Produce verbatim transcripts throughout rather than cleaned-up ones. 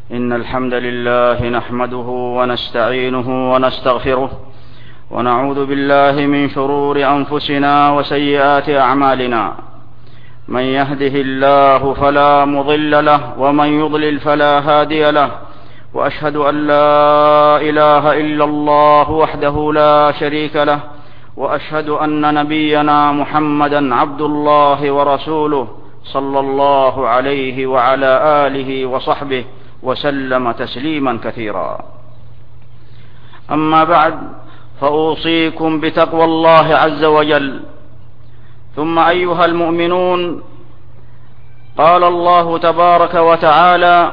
إن الحمد لله نحمده ونستعينه ونستغفره ونعوذ بالله من شرور أنفسنا وسيئات أعمالنا. من يهده الله فلا مضل له ومن يضلل فلا هادي له، وأشهد أن لا إله إلا الله وحده لا شريك له، وأشهد أن نبينا محمدا عبد الله ورسوله صلى الله عليه وعلى آله وصحبه وسلم تسليما كثيرا. أما بعد، فأوصيكم بتقوى الله عز وجل. ثم أيها المؤمنون، قال الله تبارك وتعالى: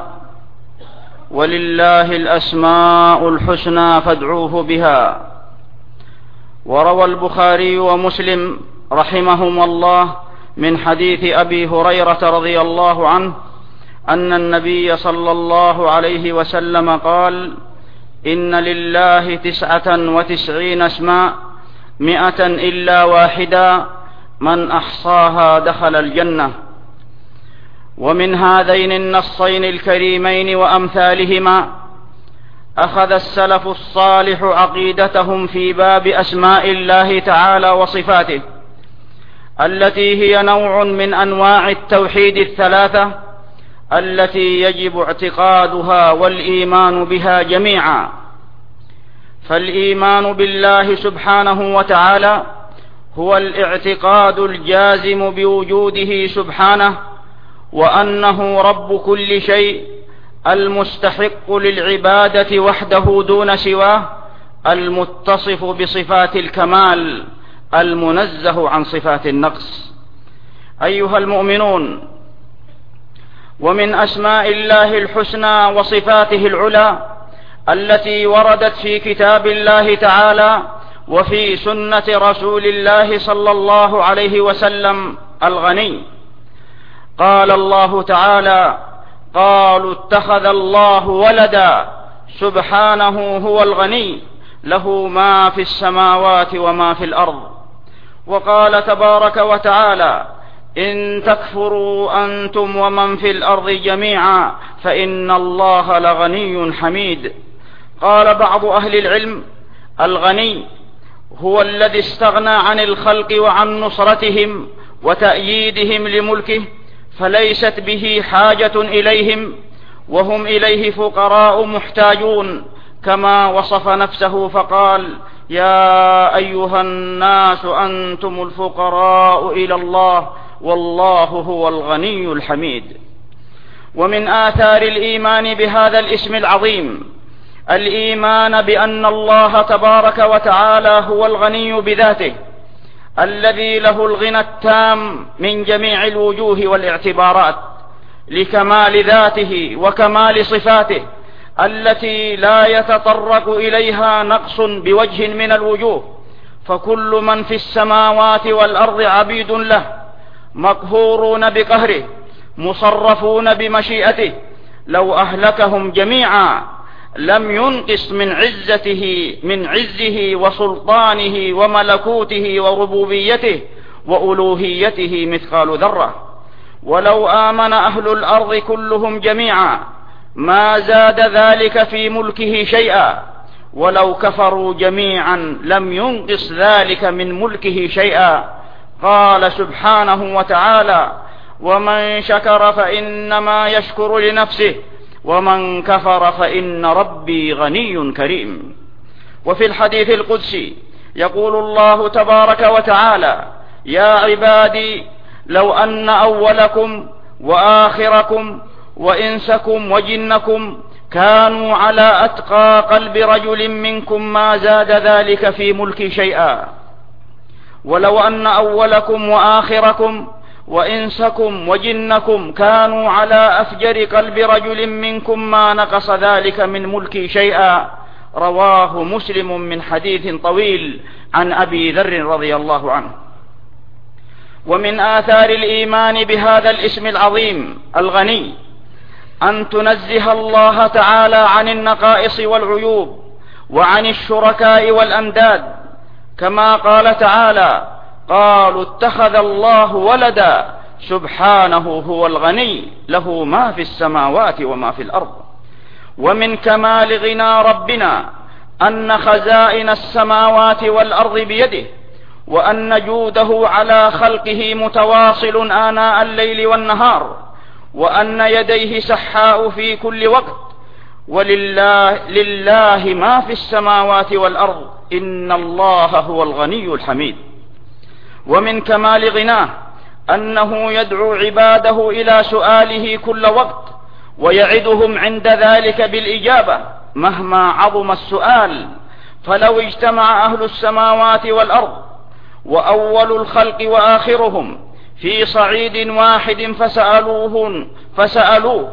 ولله الأسماء الحسنى فادعوه بها. وروى البخاري ومسلم رحمهما الله من حديث أبي هريرة رضي الله عنه أن النبي صلى الله عليه وسلم قال: إن لله تسعة وتسعين اسما مئة إلا واحدا، من أحصاها دخل الجنة. ومن هذين النصين الكريمين وأمثالهما أخذ السلف الصالح عقيدتهم في باب أسماء الله تعالى وصفاته، التي هي نوع من أنواع التوحيد الثلاثة التي يجب اعتقادها والإيمان بها جميعا. فالإيمان بالله سبحانه وتعالى هو الاعتقاد الجازم بوجوده سبحانه، وأنه رب كل شيء، المستحق للعبادة وحده دون سواه، المتصف بصفات الكمال، المنزه عن صفات النقص. أيها المؤمنون، ومن أسماء الله الحسنى وصفاته العلى التي وردت في كتاب الله تعالى وفي سنة رسول الله صلى الله عليه وسلم الغني. قال الله تعالى: قالوا اتخذ الله ولدا سبحانه هو الغني له ما في السماوات وما في الأرض. وقال تبارك وتعالى: إن تكفروا أنتم ومن في الأرض جميعا فإن الله لغني حميد. قال بعض أهل العلم: الغني هو الذي استغنى عن الخلق وعن نصرتهم وتأييدهم لملكه، فليست به حاجة إليهم، وهم إليه فقراء محتاجون، كما وصف نفسه فقال: يا أيها الناس أنتم الفقراء إلى الله والله هو الغني الحميد. ومن آثار الإيمان بهذا الاسم العظيم الإيمان بأن الله تبارك وتعالى هو الغني بذاته، الذي له الغنى التام من جميع الوجوه والاعتبارات، لكمال ذاته وكمال صفاته التي لا يتطرق إليها نقص بوجه من الوجوه. فكل من في السماوات والأرض عبيد له، مقهورون بقهره، مصرفون بمشيئته. لو أهلكهم جميعا لم ينقص من عزته من عزه وسلطانه وملكوته وربوبيته وألوهيته مثقال ذرة. ولو آمن أهل الأرض كلهم جميعا ما زاد ذلك في ملكه شيئا، ولو كفروا جميعا لم ينقص ذلك من ملكه شيئا. قال سبحانه وتعالى: ومن شكر فإنما يشكر لنفسه ومن كفر فإن ربي غني كريم. وفي الحديث القدسي يقول الله تبارك وتعالى: يا عبادي لو أن أولكم وآخركم وإنسكم وجنكم كانوا على أتقى قلب رجل منكم ما زاد ذلك في ملكي شيئا، ولو أن أولكم وآخركم وإنسكم وجنكم كانوا على أفجر قلب رجل منكم ما نقص ذلك من ملكي شيئا. رواه مسلم من حديث طويل عن أبي ذر رضي الله عنه. ومن آثار الإيمان بهذا الاسم العظيم الغني أن تنزه الله تعالى عن النقائص والعيوب وعن الشركاء والأنداد، كما قال تعالى: قالوا اتخذ الله ولدا سبحانه هو الغني له ما في السماوات وما في الأرض. ومن كمال غنى ربنا أن خزائن السماوات والأرض بيده، وأن جوده على خلقه متواصل آناء الليل والنهار، وأن يديه سحاء في كل وقت، ولله لله ما في السماوات والأرض، إن الله هو الغني الحميد. ومن كمال غناه أنه يدعو عباده إلى سؤاله كل وقت، ويعدهم عند ذلك بالإجابة مهما عظم السؤال. فلو اجتمع أهل السماوات والأرض وأول الخلق وآخرهم في صعيد واحد فسألوه فسألوه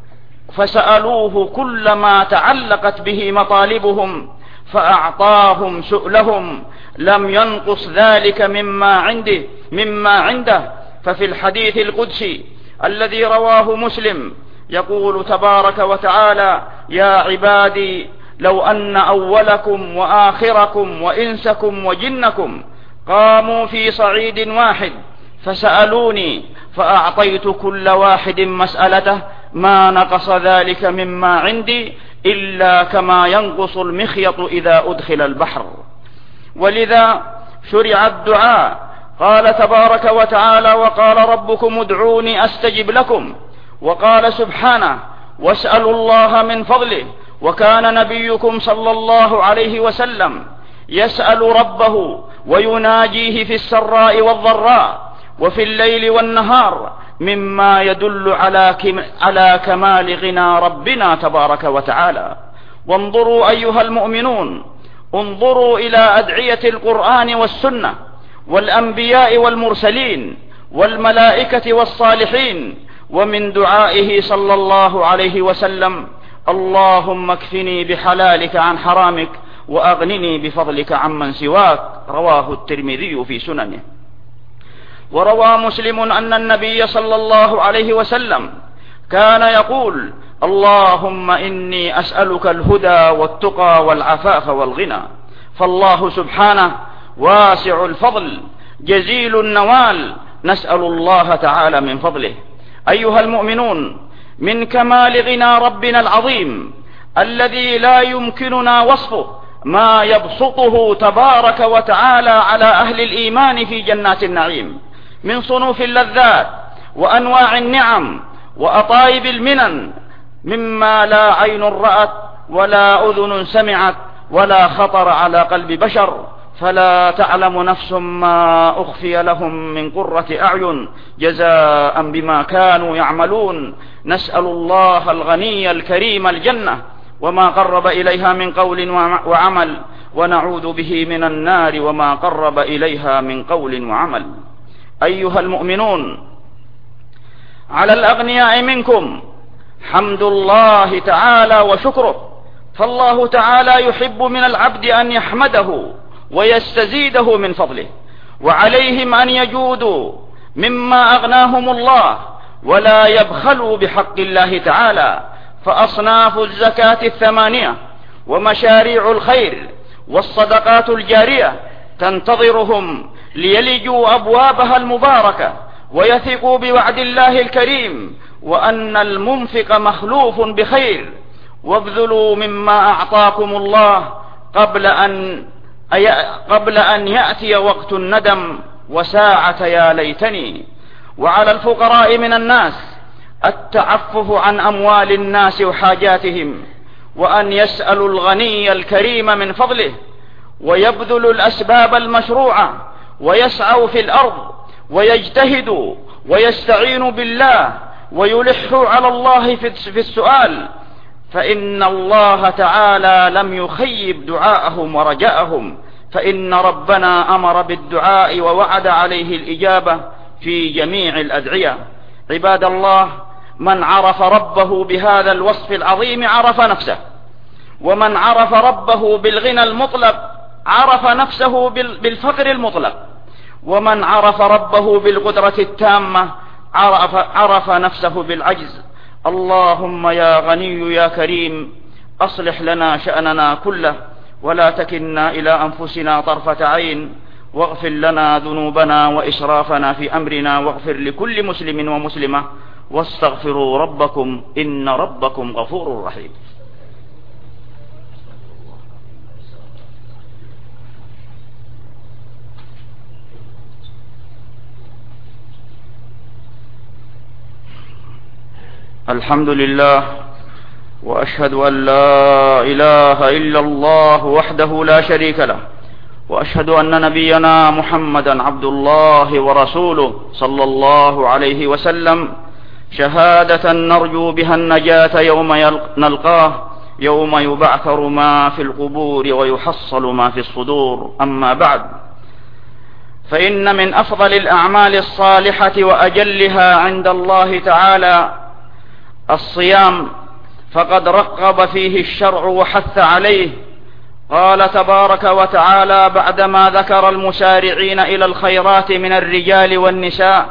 فسألوه كل ما تعلقت به مطالبهم فأعطاهم سؤلهم لم ينقص ذلك مما عنده مما عنده ففي الحديث القدسي الذي رواه مسلم يقول تبارك وتعالى: يا عبادي لو أن أولكم وآخركم وإنسكم وجنكم قاموا في صعيد واحد فسألوني فأعطيت كل واحد مسألته ما نقص ذلك مما عندي إلا كما ينقص المخيط إذا أدخل البحر. ولذا شرع الدعاء. قال تبارك وتعالى: وقال ربكم ادعوني أستجب لكم. وقال سبحانه: واسألوا الله من فضله. وكان نبيكم صلى الله عليه وسلم يسأل ربه ويناجيه في السراء والضراء وفي الليل والنهار، مما يدل على على كمال غنى ربنا تبارك وتعالى. وانظروا أيها المؤمنون، انظروا إلى أدعية القرآن والسنة والأنبياء والمرسلين والملائكة والصالحين، ومن دعائه صلى الله عليه وسلم: اللهم اكفني بحلالك عن حرامك وأغنني بفضلك عمن سواك. رواه الترمذي في سننه. وروى مسلم أن النبي صلى الله عليه وسلم كان يقول: اللهم إني أسألك الهدى والتقى والعفاف والغنى. فالله سبحانه واسع الفضل جزيل النوال، نسأل الله تعالى من فضله. أيها المؤمنون، من كمال غنى ربنا العظيم الذي لا يمكننا وصفه ما يبسطه تبارك وتعالى على أهل الإيمان في جنات النعيم من صنوف اللذات وأنواع النعم وأطايب المنن، مما لا عين رأت ولا أذن سمعت ولا خطر على قلب بشر. فلا تعلم نفس ما أخفي لهم من قرة أعين جزاء بما كانوا يعملون. نسأل الله الغني الكريم الجنة وما قرب إليها من قول وعمل، ونعوذ به من النار وما قرب إليها من قول وعمل. أيها المؤمنون، على الأغنياء منكم حمد الله تعالى وشكره، فالله تعالى يحب من العبد أن يحمده ويستزيده من فضله، وعليهم أن يجودوا مما أغناهم الله ولا يبخلوا بحق الله تعالى. فأصناف الزكاة الثمانية ومشاريع الخير والصدقات الجارية تنتظرهم ليلجوا أبوابها المباركة ويثقوا بوعد الله الكريم وأن المنفق مخلوف بخير. وابذلوا مما أعطاكم الله قبل أن قبل أن يأتي وقت الندم وساعة يا ليتني. وعلى الفقراء من الناس التعفف عن أموال الناس وحاجاتهم، وأن يسألوا الغني الكريم من فضله، ويبذلوا الأسباب المشروعة، ويسعوا في الأرض، ويجتهدوا ويستعينوا بالله، ويلحوا على الله في السؤال، فإن الله تعالى لم يخيب دعاءهم ورجاءهم، فإن ربنا أمر بالدعاء ووعد عليه الإجابة في جميع الأدعية. عباد الله، من عرف ربه بهذا الوصف العظيم عرف نفسه، ومن عرف ربه بالغنى المطلق عرف نفسه بالفقر المطلق، ومن عرف ربه بالقدرة التامة عرف, عرف نفسه بالعجز. اللهم يا غني يا كريم أصلح لنا شأننا كله، ولا تكلنا إلى أنفسنا طرفة عين، واغفر لنا ذنوبنا وإسرافنا في أمرنا، واغفر لكل مسلم ومسلمة، واستغفروا ربكم إن ربكم غفور رحيم. الحمد لله، وأشهد أن لا إله إلا الله وحده لا شريك له، وأشهد أن نبينا محمدا عبد الله ورسوله صلى الله عليه وسلم شهادة نرجو بها النجاة يوم نلقاه، يوم يبعثر ما في القبور ويحصل ما في الصدور. أما بعد، فإن من أفضل الأعمال الصالحة وأجلها عند الله تعالى الصيام، فقد رغب فيه الشرع وحث عليه. قال تبارك وتعالى بعدما ذكر المسارعين إلى الخيرات من الرجال والنساء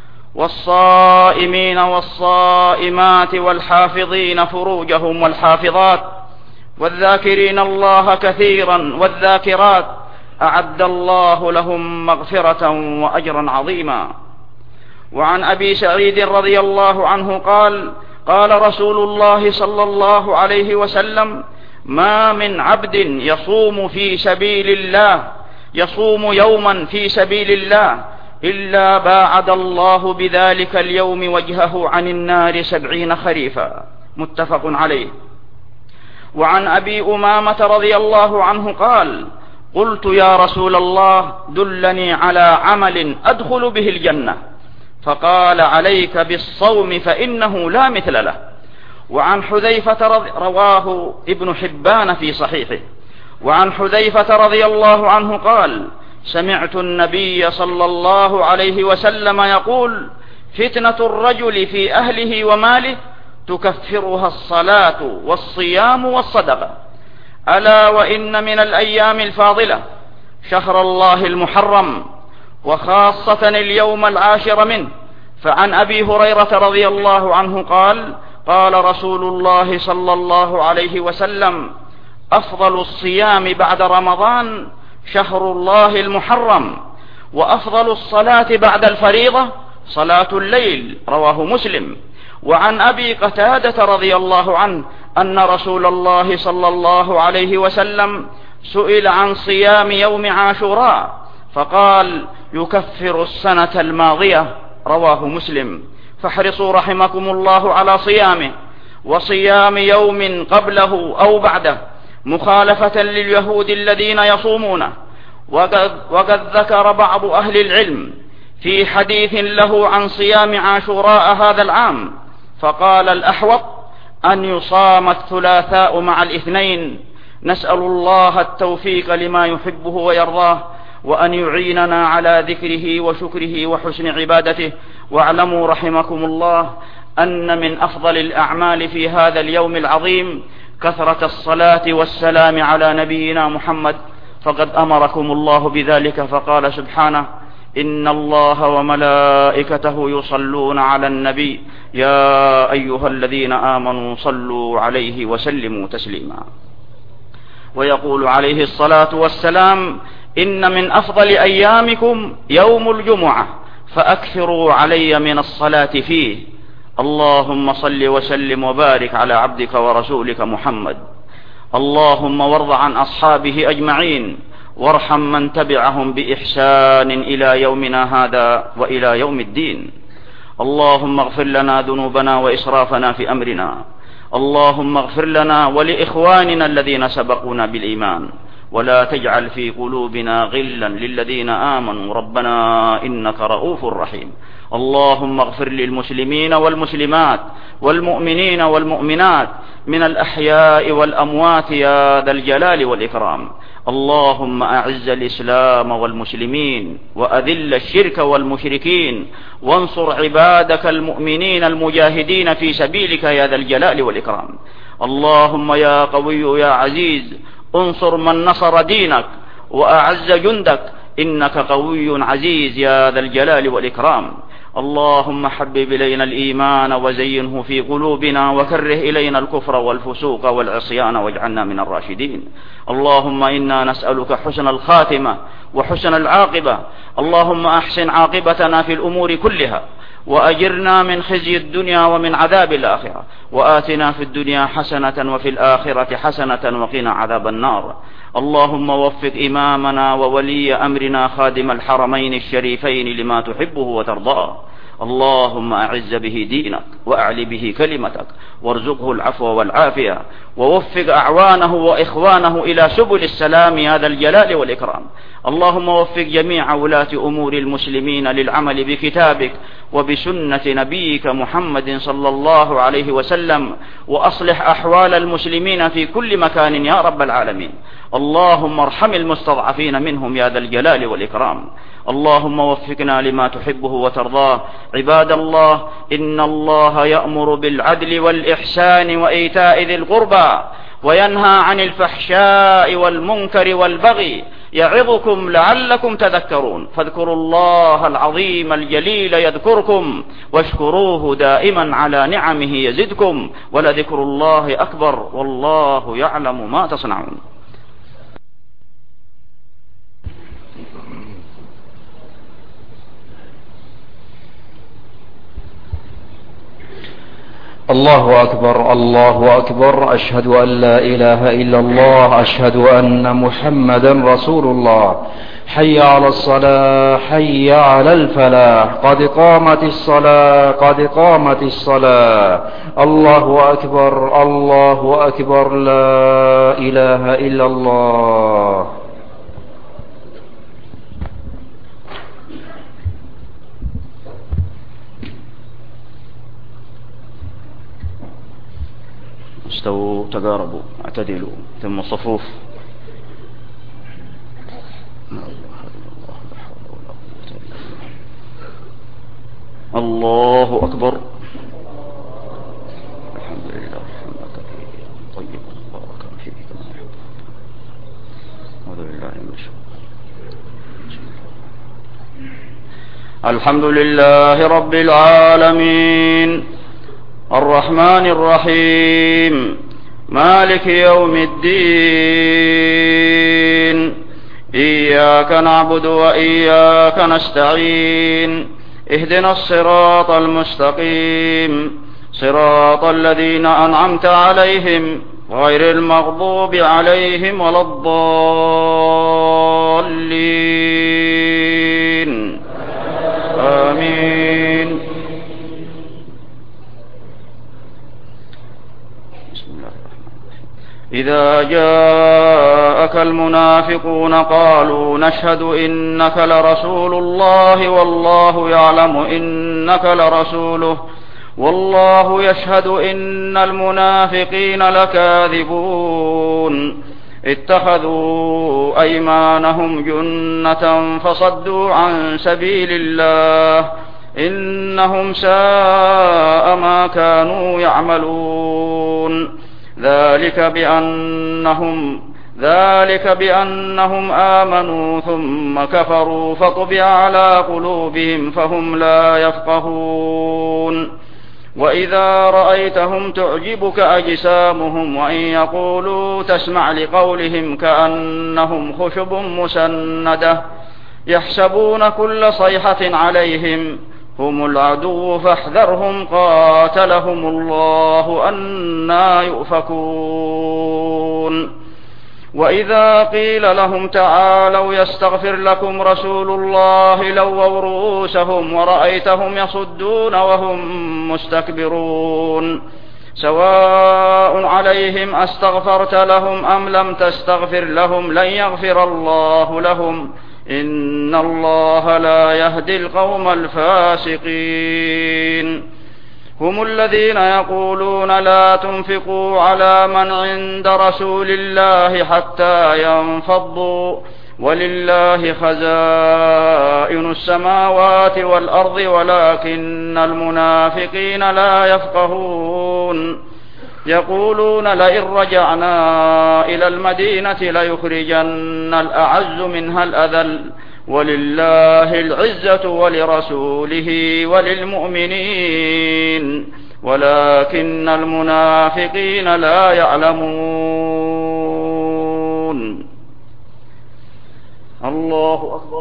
والصائمين والصائمات والحافظين فروجهم والحافظات والذاكرين الله كثيرا والذاكرات أعد الله لهم مغفرة وأجرا عظيما. وعن أبي سعيد رضي الله عنه قال: قال رسول الله صلى الله عليه وسلم: ما من عبد يصوم في سبيل الله يصوم يوما في سبيل الله إلا باعد الله بذلك اليوم وجهه عن النار سبعين خريفا. متفق عليه. وعن أبي أمامة رضي الله عنه قال: قلت يا رسول الله دلني على عمل أدخل به الجنة، فقال: عليك بالصوم فإنه لا مثل له. وعن حذيفة رضي رواه ابن حبان في صحيحه. وعن حذيفة رضي الله عنه قال: سمعت النبي صلى الله عليه وسلم يقول: فتنة الرجل في أهله وماله تكفرها الصلاة والصيام والصدقة. ألا وإن من الأيام الفاضلة شهر الله المحرم، وخاصة اليوم العاشر منه. فعن أبي هريرة رضي الله عنه قال: قال رسول الله صلى الله عليه وسلم: أفضل الصيام بعد رمضان شهر الله المحرم، وأفضل الصلاة بعد الفريضة صلاة الليل. رواه مسلم. وعن أبي قتادة رضي الله عنه أن رسول الله صلى الله عليه وسلم سئل عن صيام يوم عاشوراء فقال: يكفر السنة الماضية. رواه مسلم. فاحرصوا رحمكم الله على صيامه وصيام يوم قبله أو بعده، مخالفة لليهود الذين يصومونه. وقد, وقد ذكر بعض أهل العلم في حديث له عن صيام عاشوراء هذا العام، فقال: الأحوط أن يصام الثلاثاء مع الاثنين. نسأل الله التوفيق لما يحبه ويرضاه، وأن يعيننا على ذكره وشكره وحسن عبادته. واعلموا رحمكم الله أن من أفضل الأعمال في هذا اليوم العظيم كثرة الصلاة والسلام على نبينا محمد، فقد أمركم الله بذلك، فقال سبحانه: إن الله وملائكته يصلون على النبي يا أيها الذين آمنوا صلوا عليه وسلموا تسليما. ويقول عليه الصلاة والسلام: إن من أفضل أيامكم يوم الجمعة، فأكثروا علي من الصلاة فيه. اللهم صل وسلم وبارك على عبدك ورسولك محمد. اللهم وارض عن أصحابه أجمعين، وارحم من تبعهم بإحسان إلى يومنا هذا وإلى يوم الدين. اللهم اغفر لنا ذنوبنا وإسرافنا في أمرنا. اللهم اغفر لنا ولإخواننا الذين سبقونا بالإيمان، ولا تجعل في قلوبنا غلا للذين آمنوا ربنا إنك رؤوف رحيم. اللهم اغفر للمسلمين والمسلمات والمؤمنين والمؤمنات من الأحياء والأموات يا ذا الجلال والإكرام. اللهم أعز الإسلام والمسلمين، وأذل الشرك والمشركين، وانصر عبادك المؤمنين المجاهدين في سبيلك يا ذا الجلال والإكرام. اللهم يا قوي يا عزيز انصر من نصر دينك وأعز جندك، إنك قوي عزيز يا ذا الجلال والإكرام. اللهم حبب إلينا الإيمان وزينه في قلوبنا، وكره إلينا الكفر والفسوق والعصيان واجعلنا من الراشدين. اللهم إنا نسألك حسن الخاتمة وحسن العاقبة. اللهم أحسن عاقبتنا في الأمور كلها، وأجرنا من خزي الدنيا ومن عذاب الآخرة، وآتنا في الدنيا حسنة وفي الآخرة حسنة وقنا عذاب النار. اللهم وفق إمامنا وولي أمرنا خادم الحرمين الشريفين لما تحبه وترضاه. اللهم أعز به دينك وأعل به كلمتك، وارزقه العفو والعافية، ووفق أعوانه وإخوانه إلى سبل السلام يا ذا الجلال والإكرام. اللهم وفق جميع ولاة أمور المسلمين للعمل بكتابك وبسنة نبيك محمد صلى الله عليه وسلم، وأصلح أحوال المسلمين في كل مكان يا رب العالمين. اللهم ارحم المستضعفين منهم يا ذا الجلال والإكرام. اللهم وفقنا لما تحبه وترضاه. عباد الله، إن الله يأمر بالعدل والإحسان وإيتاء ذي القربى وينهى عن الفحشاء والمنكر والبغي، يعظكم لعلكم تذكرون. فاذكروا الله العظيم الجليل يذكركم، واشكروه دائما على نعمه يزدكم، ولذكر الله أكبر والله يعلم ما تصنعون. الله أكبر الله أكبر، أشهد أن لا إله إلا الله، أشهد أن محمدا رسول الله. حي على الصلاة، حي على الفلاح، قد قامت الصلاة، قد قامت الصلاة. الله أكبر الله أكبر، لا إله إلا الله. استووا، تقاربوا، اعتدلوا، ثم الصفوف. الله أكبر. الحمد لله حمدا كثيرا طيبا مباركا فيه كما يحب. أعوذ بالله من الشيطان. الحمد لله رب العالمين الرحمن الرحيم مالك يوم الدين، إياك نعبد وإياك نستعين، اهدنا الصراط المستقيم، صراط الذين أنعمت عليهم غير المغضوب عليهم ولا الضالين. آمين. إذا جاءك المنافقون قالوا نشهد إنك لرسول الله والله يعلم إنك لرسوله والله يشهد إن المنافقين لكاذبون. اتخذوا أيمانهم جنة فصدوا عن سبيل الله، إنهم ساء ما كانوا يعملون. ذلك بأنهم ذلك بأنهم آمنوا ثم كفروا فطبع على قلوبهم فهم لا يفقهون. وإذا رأيتهم تعجبك أجسامهم وإن يقولوا تسمع لقولهم كأنهم خشب مسندة يحسبون كل صيحة عليهم هم العدو فاحذرهم قاتلهم الله أنى يؤفكون. وإذا قيل لهم تعالوا يستغفر لكم رسول الله لووا رؤوسهم ورأيتهم يصدون وهم مستكبرون. سواء عليهم أستغفرت لهم أم لم تستغفر لهم لن يغفر الله لهم إن الله لا يهدي القوم الفاسقين. هم الذين يقولون لا تنفقوا على من عند رسول الله حتى ينفضوا ولله خزائن السماوات والأرض ولكن المنافقين لا يفقهون. يقولون لئن رجعنا إلى المدينة ليخرجن الأعز منها الأذل ولله العزة ولرسوله وللمؤمنين ولكن المنافقين لا يعلمون. الله أكبر.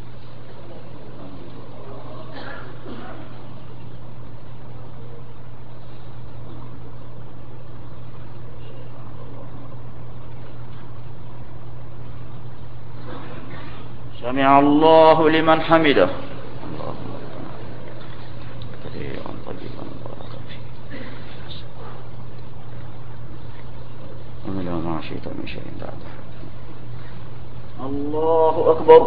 سمع الله لمن حمده. اللهم كثيرا طيبا مباركا فيه. ما شئت من شيء بعده. الله أكبر.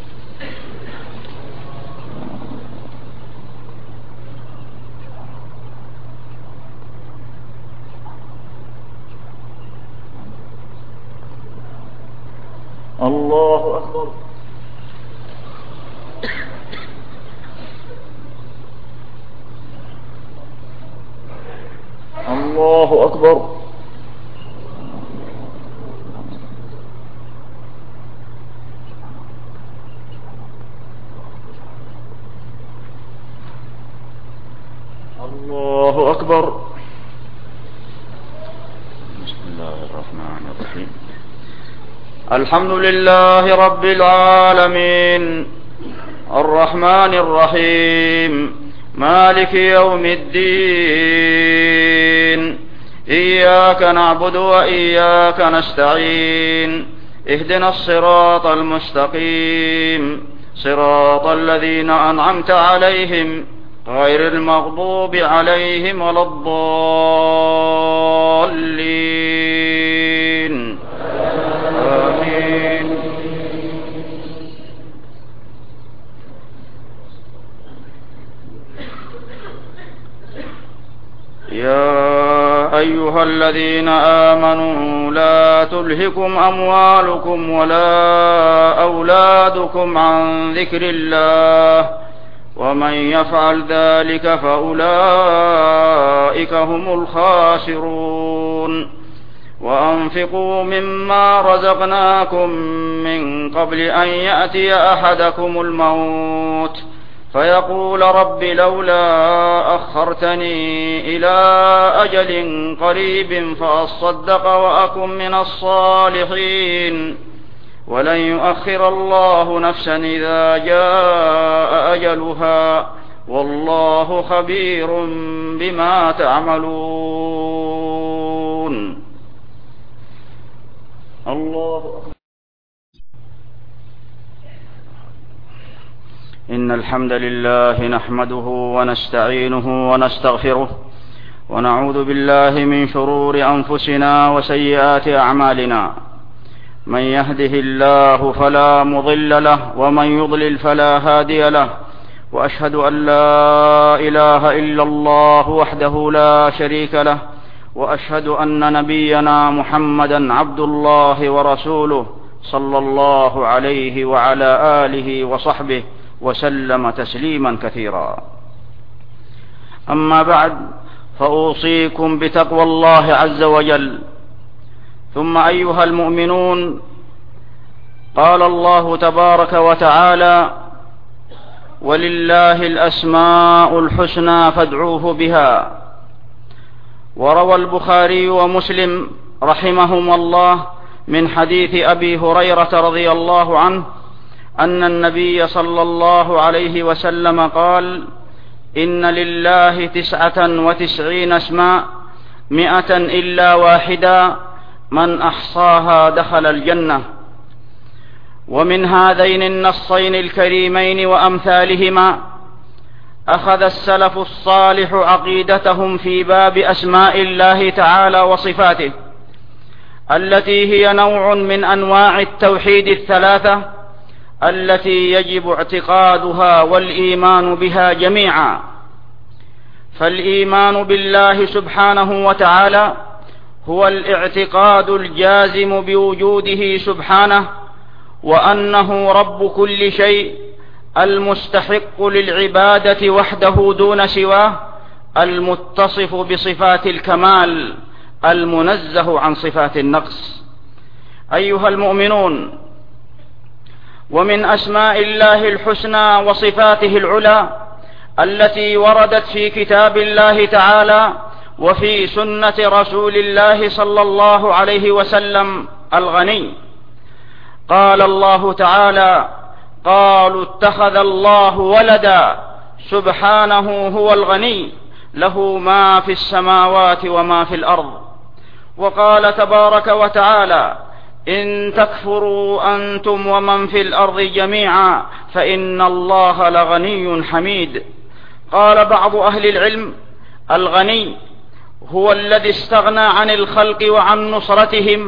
الله أكبر. الله أكبر. الله أكبر. بسم الله الرحمن الرحيم. الحمد لله رب العالمين الرحمن الرحيم مالك يوم الدين إياك نعبد وإياك نستعين اهدنا الصراط المستقيم صراط الذين أنعمت عليهم غير المغضوب عليهم ولا الضالين آمين. يا أيها الذين آمنوا لا تلهكم أموالكم ولا أولادكم عن ذكر الله ومن يفعل ذلك فأولئك هم الخاسرون. وأنفقوا مما رزقناكم من قبل أن يأتي أحدكم الموت فيقول رب لولا أخرتني إلى أجل قريب فأصدق وأكن من الصالحين ولن يؤخر الله نفسا إذا جاء أجلها والله خبير بما تعملون. الله. إن الحمد لله نحمده ونستعينه ونستغفره ونعوذ بالله من شرور أنفسنا وسيئات أعمالنا. من يهده الله فلا مضل له ومن يضلل فلا هادي له وأشهد أن لا إله إلا الله وحده لا شريك له وأشهد أن نبينا محمدا عبد الله ورسوله صلى الله عليه وعلى آله وصحبه وسلم تسليما كثيرا. أما بعد فأوصيكم بتقوى الله عز وجل. ثم أيها المؤمنون قال الله تبارك وتعالى ولله الأسماء الحسنى فادعوه بها. وروى البخاري ومسلم رحمهما الله من حديث أبي هريرة رضي الله عنه أن النبي صلى الله عليه وسلم قال إن لله تسعة وتسعين اسما مئة إلا واحدا من أحصاها دخل الجنة. ومن هذين النصين الكريمين وأمثالهما أخذ السلف الصالح عقيدتهم في باب أسماء الله تعالى وصفاته التي هي نوع من أنواع التوحيد الثلاثة التي يجب اعتقادها والإيمان بها جميعا. فالإيمان بالله سبحانه وتعالى هو الاعتقاد الجازم بوجوده سبحانه وأنه رب كل شيء المستحق للعبادة وحده دون سواه المتصف بصفات الكمال المنزه عن صفات النقص. أيها المؤمنون، ومن أسماء الله الحسنى وصفاته العلى التي وردت في كتاب الله تعالى وفي سنة رسول الله صلى الله عليه وسلم الغني. قال الله تعالى قالوا اتخذ الله ولدا سبحانه هو الغني له ما في السماوات وما في الأرض. وقال تبارك وتعالى إن تكفروا أنتم ومن في الأرض جميعا فإن الله لغني حميد. قال بعض أهل العلم الغني هو الذي استغنى عن الخلق وعن نصرتهم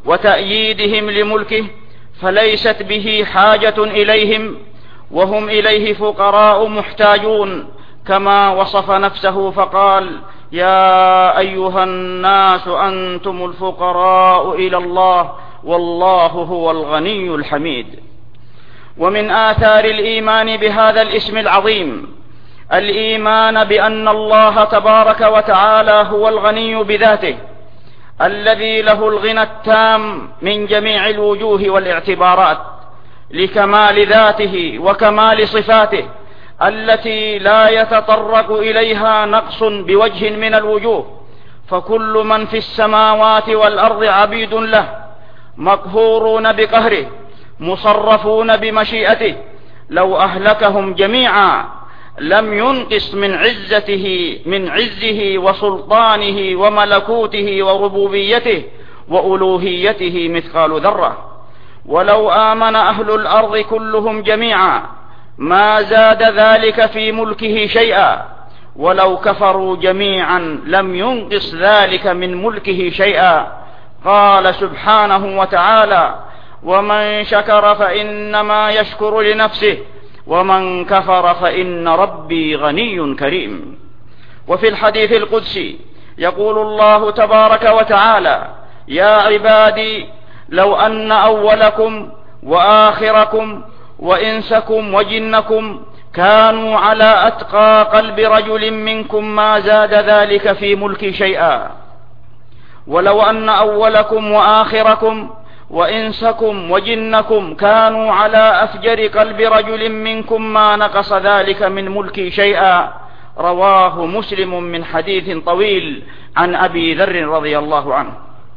وتأييدهم لملكه، فليست به حاجة إليهم، وهم إليه فقراء محتاجون، كما وصف نفسه فقال: يا أيها الناس أنتم الفقراء إلى الله والله هو الغني الحميد. ومن آثار الإيمان بهذا الاسم العظيم الإيمان بأن الله تبارك وتعالى هو الغني بذاته، الذي له الغنى التام من جميع الوجوه والاعتبارات، لكمال ذاته وكمال صفاته التي لا يتطرق إليها نقص بوجه من الوجوه، فكل من في السماوات والأرض عبيد له، مقهورون بقهره، مصرفون بمشيئته. لو أهلكهم جميعا لم ينقص من عزته من عزه وسلطانه وملكوته وربوبيته وألوهيته مثقال ذرة. ولو آمن أهل الأرض كلهم جميعا ما زاد ذلك في ملكه شيئا، ولو كفروا جميعا لم ينقص ذلك من ملكه شيئا. قال سبحانه وتعالى: ومن شكر فإنما يشكر لنفسه ومن كفر فإن ربي غني كريم. وفي الحديث القدسي يقول الله تبارك وتعالى: يا عبادي لو أن أولكم وآخركم وإنسكم وجنكم كانوا على أتقى قلب رجل منكم ما زاد ذلك في ملكي شيئا، ولو أن أولكم وآخركم وإنسكم وجنكم كانوا على أفجر قلب رجل منكم ما نقص ذلك من ملكي شيئا. رواه مسلم من حديث طويل عن أبي ذر رضي الله عنه.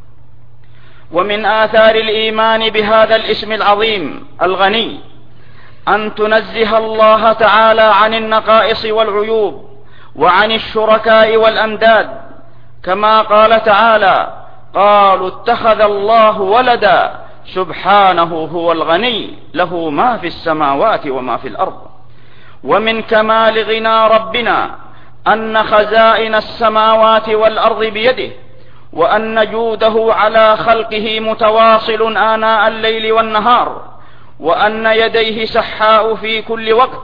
ومن آثار الإيمان بهذا الاسم العظيم الغني أن تنزه الله تعالى عن النقائص والعيوب وعن الشركاء والأنداد، كما قال تعالى: قالوا اتخذ الله ولدا سبحانه هو الغني له ما في السماوات وما في الأرض. ومن كمال غنى ربنا أن خزائن السماوات والأرض بيده، وأن جوده على خلقه متواصل آناء الليل والنهار، وأن يديه سحاء في كل وقت،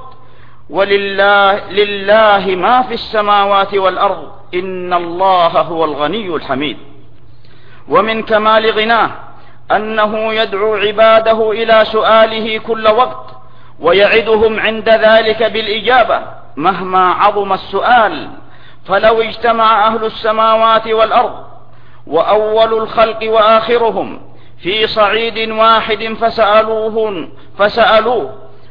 ولله لله ما في السماوات والأرض إن الله هو الغني الحميد. ومن كمال غناه أنه يدعو عباده إلى سؤاله كل وقت، ويعدهم عند ذلك بالإجابة مهما عظم السؤال. فلو اجتمع أهل السماوات والأرض وأول الخلق وآخرهم في صعيد واحد فسألوه فسألوه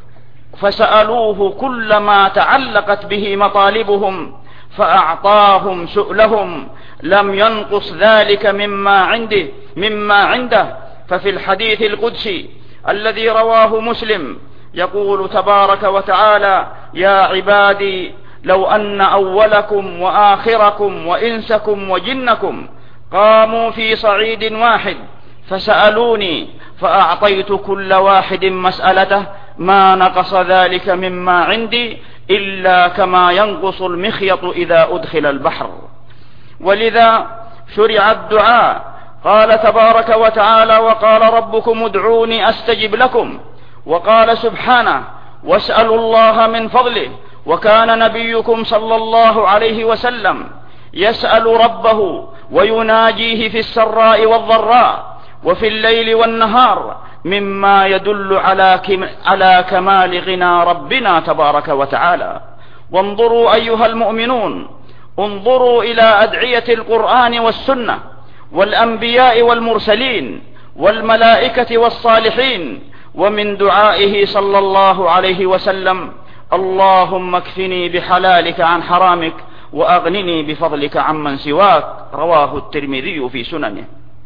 فسألوه كل ما تعلقت به مطالبهم فأعطاهم سؤلهم لم ينقص ذلك مما عنده مما عنده. ففي الحديث القدسي الذي رواه مسلم يقول تبارك وتعالى: يا عبادي لو أن أولكم وآخركم وإنسكم وجنكم قاموا في صعيد واحد فسألوني فأعطيت كل واحد مسألته ما نقص ذلك مما عندي إلا كما ينقص المخيط إذا أدخل البحر. ولذا شرع الدعاء. قال تبارك وتعالى: وقال ربكم ادعوني أستجب لكم. وقال سبحانه: واسألوا الله من فضله. وكان نبيكم صلى الله عليه وسلم يسأل ربه ويناجيه في السراء والضراء وفي الليل والنهار، مما يدل على على كمال غنى ربنا تبارك وتعالى. وانظروا أيها المؤمنون، انظروا إلى أدعية القرآن والسنة والأنبياء والمرسلين والملائكة والصالحين، ومن دعائه صلى الله عليه وسلم: اللهم اكفني بحلالك عن حرامك وأغنني بفضلك عمن سواك. رواه الترمذي في سننه.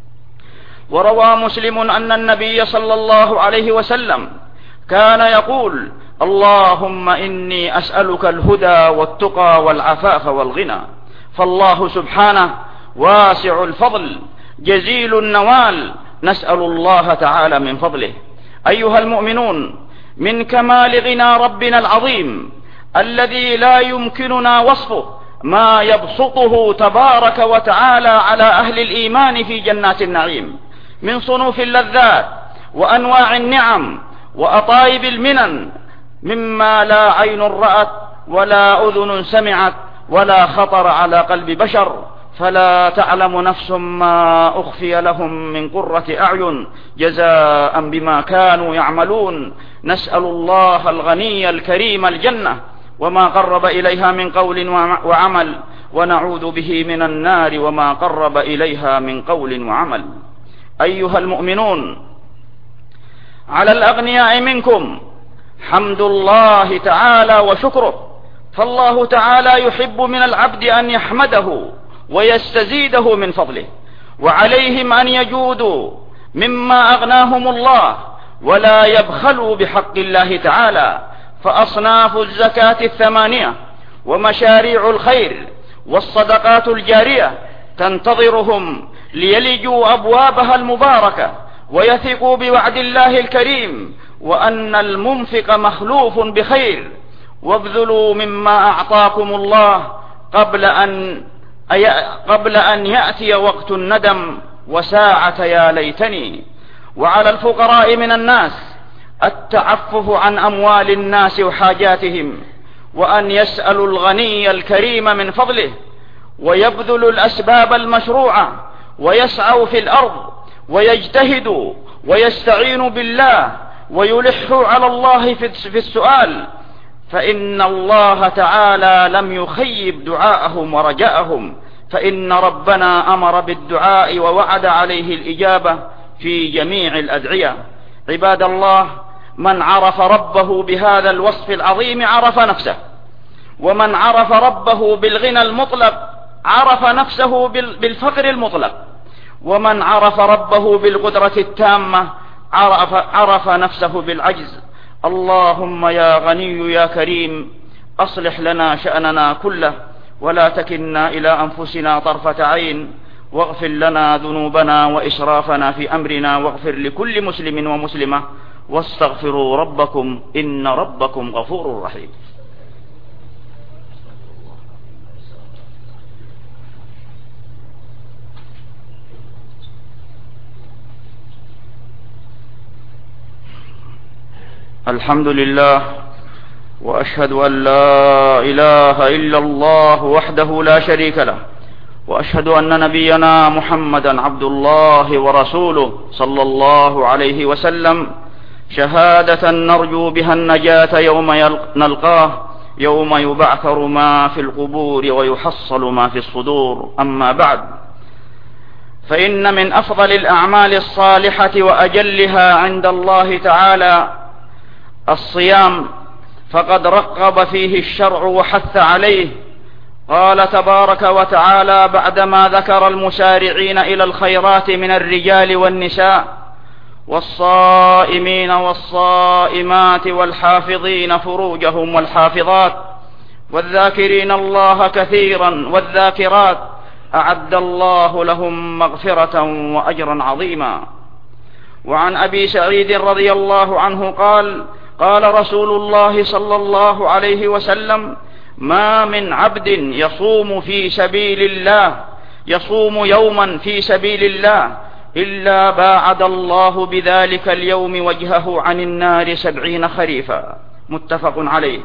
وروى مسلم أن النبي صلى الله عليه وسلم كان يقول: اللهم إني أسألك الهدى والتقى والعفاف والغنى. فالله سبحانه واسع الفضل جزيل النوال، نسأل الله تعالى من فضله. أيها المؤمنون، من كمال غنى ربنا العظيم الذي لا يمكننا وصفه ما يبسطه تبارك وتعالى على أهل الإيمان في جنات النعيم، من صنوف اللذات وأنواع النعم وأطايب المنن مما لا عين رأت ولا أذن سمعت ولا خطر على قلب بشر، فلا تعلم نفس ما أخفي لهم من قرة أعين جزاء بما كانوا يعملون. نسأل الله الغني الكريم الجنة وما قرب إليها من قول وعمل، ونعوذ به من النار وما قرب إليها من قول وعمل. أيها المؤمنون، على الأغنياء منكم حمد الله تعالى وشكره، فالله تعالى يحب من العبد أن يحمده ويستزيده من فضله، وعليهم أن يجودوا مما أغناهم الله ولا يبخلوا بحق الله تعالى. فأصناف الزكاة الثمانية ومشاريع الخير والصدقات الجارية تنتظرهم ليلجوا أبوابها المباركة ويثقوا بوعد الله الكريم وأن المنفق مخلوف بخير. وابذلوا مما أعطاكم الله قبل أن قبل أن يأتي وقت الندم وساعة يا ليتني. وعلى الفقراء من الناس التعفف عن أموال الناس وحاجاتهم، وأن يسألوا الغني الكريم من فضله، ويبذلوا الأسباب المشروعة، ويسعوا في الأرض، ويجتهدوا ويستعينوا بالله، ويلحوا على الله في السؤال، فإن الله تعالى لم يخيب دعاءهم ورجاءهم، فإن ربنا أمر بالدعاء ووعد عليه الإجابة في جميع الأدعية. عباد الله، من عرف ربه بهذا الوصف العظيم عرف نفسه، ومن عرف ربه بالغنى المطلق عرف نفسه بالفقر المطلق، ومن عرف ربه بالقدرة التامة عرف, عرف نفسه بالعجز. اللهم يا غني يا كريم أصلح لنا شأننا كله، ولا تكلنا إلى أنفسنا طرفة عين، واغفر لنا ذنوبنا وإسرافنا في أمرنا، واغفر لكل مسلم ومسلمة، واستغفروا ربكم إن ربكم غفور رحيم. الحمد لله، وأشهد أن لا إله إلا الله وحده لا شريك له، وأشهد أن نبينا محمدا عبد الله ورسوله صلى الله عليه وسلم، شهادة نرجو بها النجاة يوم نلقاه، يوم يبعثر ما في القبور ويحصل ما في الصدور. أما بعد، فإن من أفضل الأعمال الصالحة وأجلها عند الله تعالى الصيام، فقد رغب فيه الشرع وحث عليه. قال تبارك وتعالى بعدما ذكر المسارعين إلى الخيرات من الرجال والنساء والصائمين والصائمات والحافظين فروجهم والحافظات والذاكرين الله كثيرا والذاكرات أعد الله لهم مغفرة وأجرا عظيما. وعن أبي سعيد رضي الله عنه قال قال رسول الله صلى الله عليه وسلم: ما من عبد يصوم في سبيل الله يصوم يوما في سبيل الله إلا باعد الله بذلك اليوم وجهه عن النار سبعين خريفا. متفق عليه.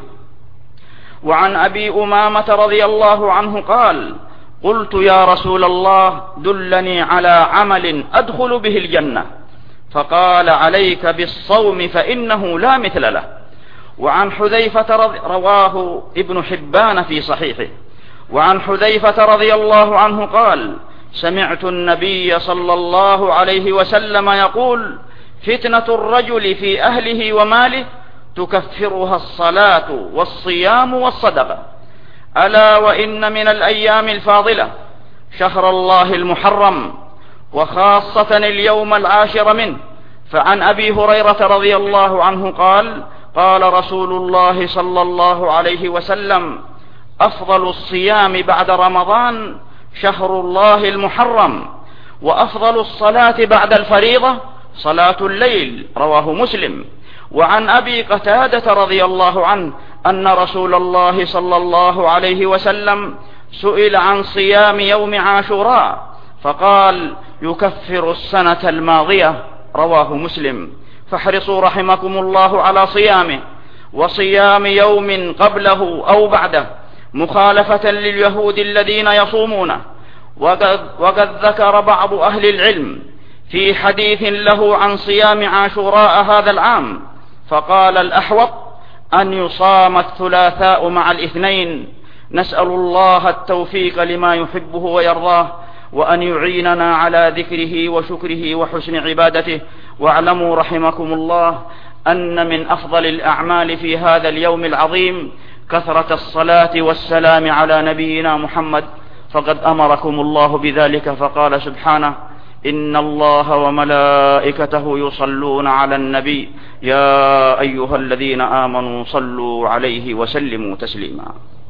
وعن أبي أمامة رضي الله عنه قال: قلت يا رسول الله دلني على عمل أدخل به الجنة، فقال: عليك بالصوم فإنه لا مثل له. وعن حذيفة رضي رواه ابن حبان في صحيحه. وعن حذيفة رضي الله عنه قال: سمعت النبي صلى الله عليه وسلم يقول: فتنة الرجل في أهله وماله تكفرها الصلاة والصيام والصدقة. ألا وإن من الأيام الفاضلة شهر الله المحرم، وخاصة اليوم العاشر منه. فعن أبي هريرة رضي الله عنه قال: قال رسول الله صلى الله عليه وسلم: أفضل الصيام بعد رمضان شهر الله المحرم، وأفضل الصلاة بعد الفريضة صلاة الليل. رواه مسلم. وعن أبي قتادة رضي الله عنه أن رسول الله صلى الله عليه وسلم سئل عن صيام يوم عاشوراء فقال: يكفر السنة الماضية، رواه مسلم. فاحرصوا رحمكم الله على صيامه وصيام يوم قبله أو بعده، مخالفة لليهود الذين يصومونه. وقد, وقد ذكر بعض أهل العلم في حديث له عن صيام عاشوراء هذا العام، فقال الأحوط أن يصام الثلاثاء مع الاثنين. نسأل الله التوفيق لما يحبه ويرضاه، وأن يعيننا على ذكره وشكره وحسن عبادته. واعلموا رحمكم الله أن من أفضل الأعمال في هذا اليوم العظيم كثرة الصلاة والسلام على نبينا محمد، فقد أمركم الله بذلك، فقال سبحانه: إن الله وملائكته يصلون على النبي يا أيها الذين آمنوا صلوا عليه وسلموا تسليما.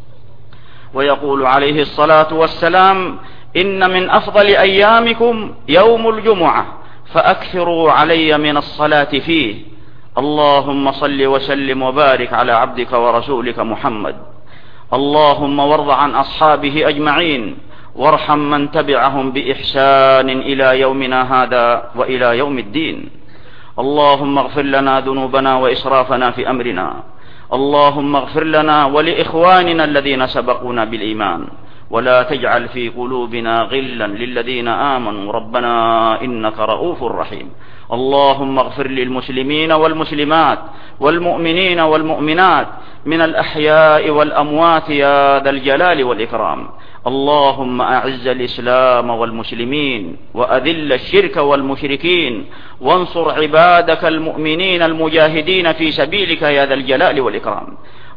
ويقول عليه الصلاة والسلام: إن من أفضل أيامكم يوم الجمعة، فأكثروا علي من الصلاة فيه. اللهم صل وسلم وبارك على عبدك ورسولك محمد. اللهم وارض عن أصحابه أجمعين، وارحم من تبعهم بإحسان إلى يومنا هذا وإلى يوم الدين. اللهم اغفر لنا ذنوبنا وإسرافنا في أمرنا. اللهم اغفر لنا ولإخواننا الذين سبقونا بالإيمان، ولا تجعل في قلوبنا غلا للذين آمنوا ربنا إنك رؤوف رحيم. اللهم اغفر للمسلمين والمسلمات والمؤمنين والمؤمنات من الأحياء والأموات يا ذا الجلال والإكرام. اللهم أعز الإسلام والمسلمين، وأذل الشرك والمشركين، وانصر عبادك المؤمنين المجاهدين في سبيلك يا ذا الجلال والإكرام.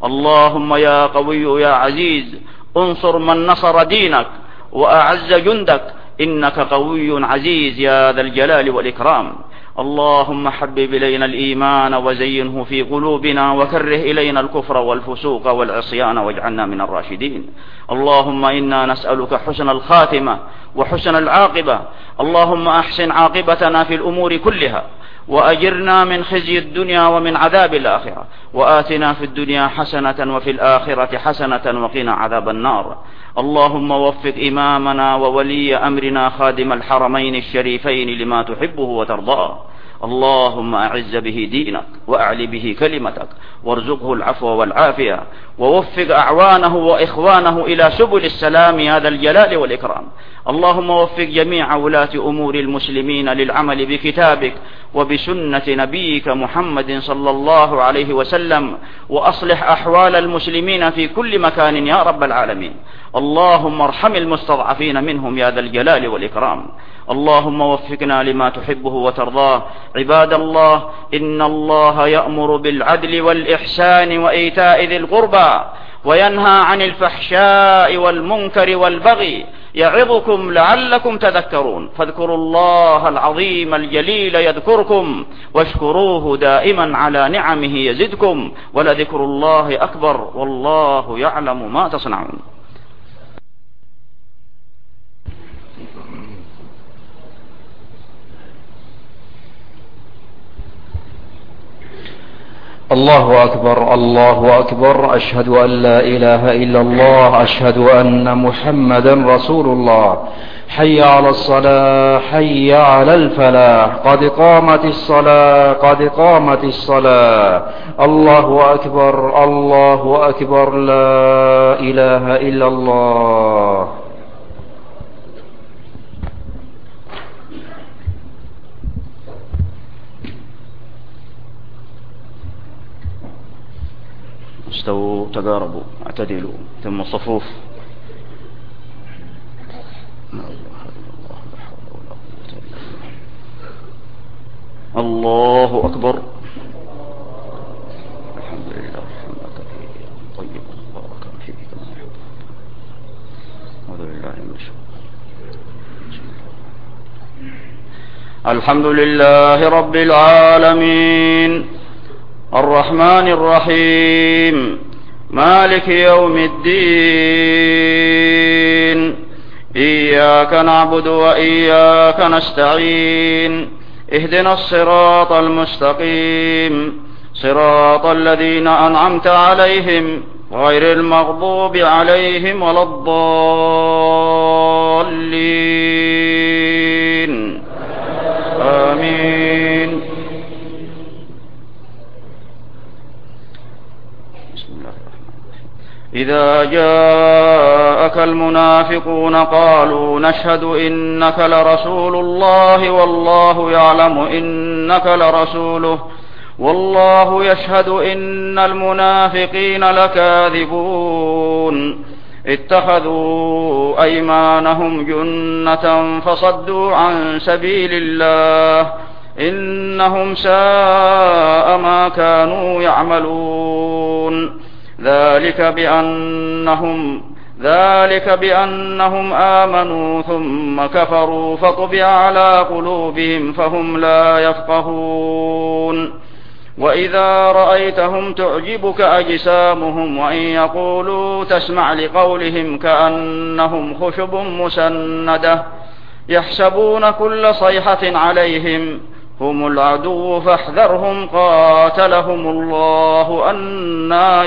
اللهم يا قوي يا عزيز انصر من نصر دينك وأعز جندك، إنك قوي عزيز يا ذا الجلال والإكرام. اللهم حبب إلينا الإيمان وزينه في قلوبنا، وكره إلينا الكفر والفسوق والعصيان واجعلنا من الراشدين. اللهم إنا نسألك حسن الخاتمة وحسن العاقبة. اللهم أحسن عاقبتنا في الأمور كلها، وأجرنا من خزي الدنيا ومن عذاب الآخرة، وآتنا في الدنيا حسنة وفي الآخرة حسنة وقنا عذاب النار. اللهم وفق إمامنا وولي أمرنا خادم الحرمين الشريفين لما تحبه وترضاه. اللهم أعز به دينك وأعل به كلمتك، وارزقه العفو والعافية، ووفق أعوانه وإخوانه إلى سبل السلام يا ذا الجلال والإكرام. اللهم وفق جميع ولاة أمور المسلمين للعمل بكتابك وبسنة نبيك محمد صلى الله عليه وسلم، وأصلح أحوال المسلمين في كل مكان يا رب العالمين. اللهم ارحم المستضعفين منهم يا ذا الجلال والإكرام. اللهم وفقنا لما تحبه وترضاه. عباد الله، إن الله يأمر بالعدل والإحسان وإيتاء ذي القربى، وينهى عن الفحشاء والمنكر والبغي، يعظكم لعلكم تذكرون. فاذكروا الله العظيم الجليل يذكركم، واشكروه دائما على نعمه يزدكم، ولذكر الله أكبر، والله يعلم ما تصنعون. الله أكبر الله أكبر. أشهد أن لا إله إلا الله. أشهد أن محمدا رسول الله. حي على الصلاة حي على الفلاح. قد قامت الصلاة قد قامت الصلاة. الله أكبر الله أكبر. لا إله إلا الله. استووا تقاربوا اعتدلوا ثم الصفوف. الله أكبر. الحمد لله حمدا كثيرا طيبا مباركا فيه كما يحب. أعوذ بالله من الشيطان. الحمد لله رب العالمين الرحمن الرحيم مالك يوم الدين. إياك نعبد وإياك نستعين. اهدنا الصراط المستقيم، صراط الذين أنعمت عليهم غير المغضوب عليهم ولا الضالين. إذا جاءك المنافقون قالوا نشهد إنك لرسول الله والله يعلم إنك لرسوله والله يشهد إن المنافقين لكاذبون اتخذوا أيمانهم جنة فصدوا عن سبيل الله إنهم ساء ما كانوا يعملون ذلك بأنهم ذلك بأنهم آمنوا ثم كفروا فطبع على قلوبهم فهم لا يفقهون وإذا رأيتهم تعجبك أجسامهم وإن يقولوا تسمع لقولهم كأنهم خشب مسندة يحسبون كل صيحة عليهم هم العدو فاحذرهم قاتلهم الله أنى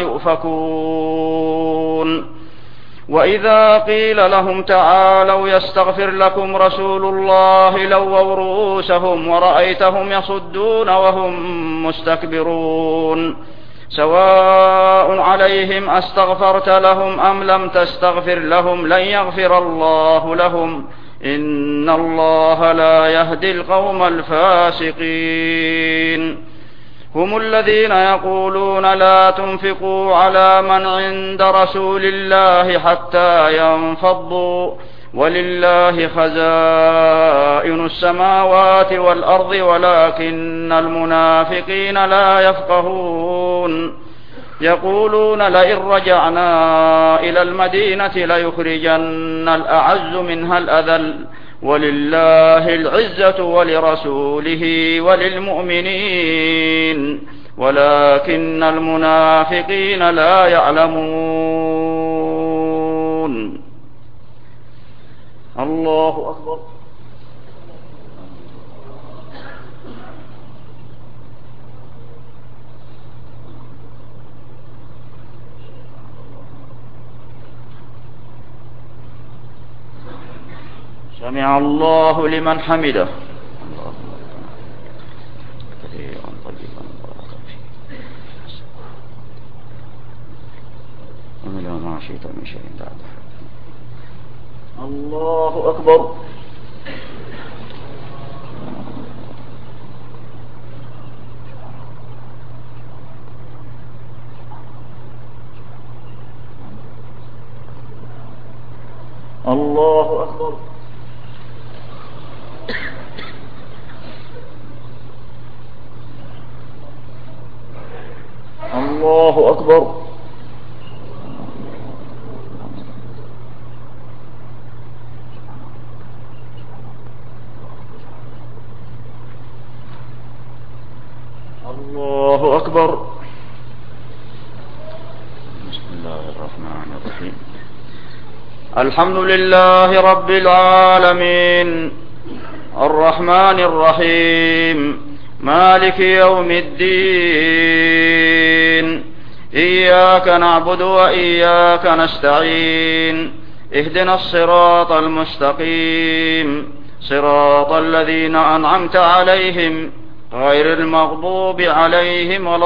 يؤفكون وإذا قيل لهم تعالوا يستغفر لكم رسول الله لووا رؤوسهم ورأيتهم يصدون وهم مستكبرون سواء عليهم أستغفرت لهم أم لم تستغفر لهم لن يغفر الله لهم إن الله لا يهدي القوم الفاسقين هم الذين يقولون لا تنفقوا على من عند رسول الله حتى ينفضوا ولله خزائن السماوات والأرض ولكن المنافقين لا يفقهون يقولون لئن رجعنا إلى المدينة ليخرجن الأعز منها الأذل ولله العزة ولرسوله وللمؤمنين ولكن المنافقين لا يعلمون الله أكبر سمع الله لمن حمده كثيرا طيبا مباركا فيه ومن ما شئت من شيء بعده الله أكبر الله أكبر الله أكبر الله أكبر بسم الله الرحمن الرحيم الحمد لله رب العالمين الرحمن الرحيم مالك يوم الدين إياك نعبد وإياك نستعين اهدنا الصراط المستقيم صراط الذين أنعمت عليهم غير المغضوب عليهم ولا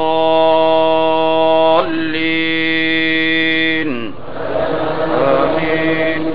الضالين آمين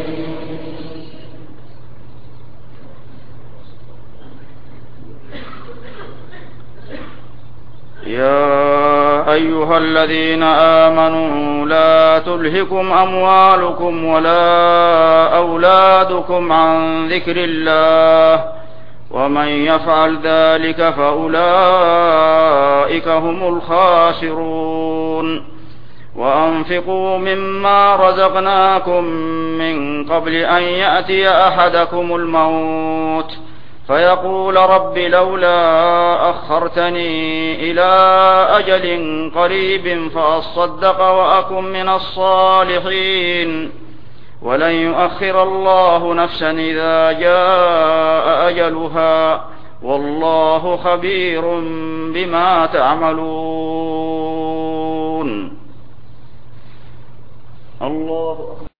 يا أيها الذين آمنوا لا تلهكم أموالكم ولا أولادكم عن ذكر الله ومن يفعل ذلك فأولئك هم الخاسرون وأنفقوا مما رزقناكم من قبل أن يأتي أحدكم الموت فيقول رب لولا أخرتني إلى أجل قريب فأصدق وأكن من الصالحين ولن يؤخر الله نفسا إذا جاء أجلها والله خبير بما تعملون الله